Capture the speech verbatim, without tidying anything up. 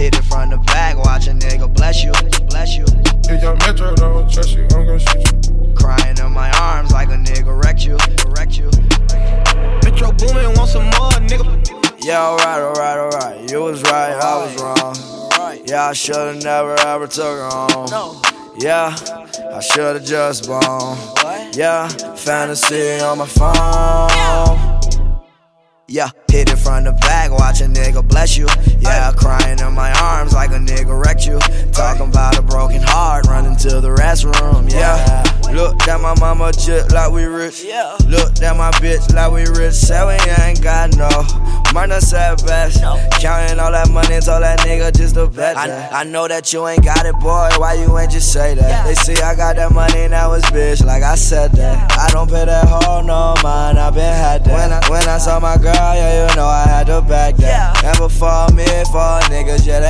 hit it from the back, watch a nigga bless you, bless you. If young Metro don't trust you, I'm gon' shoot you. Crying in my arms like a nigga wrecked you, wrecked you. Metro Boomin, want some more, nigga. Yeah, alright, alright, alright. You was right, I was wrong. Yeah, I should've never ever took her home. Yeah, I should've just blown. Yeah, fantasy on my phone. Yeah, hit it from the back, watch a nigga bless you. Yeah, crying in my arms like a nigga wrecked you. Talking about a broken heart, running to the restroom. Yeah, looked at my mama just like we rich. Looked at my bitch like we rich. Said we ain't got no murder, said best. Counting all that money, told that nigga just to bet that. I, I know that you ain't got it, boy, why you ain't just say that? They see I got that money, now it's bitch, like I said that. I don't pay that hoe no mind, I been had that. When I, when I saw my girl, yeah, you know I had to back that. And before me, for niggas, yeah, they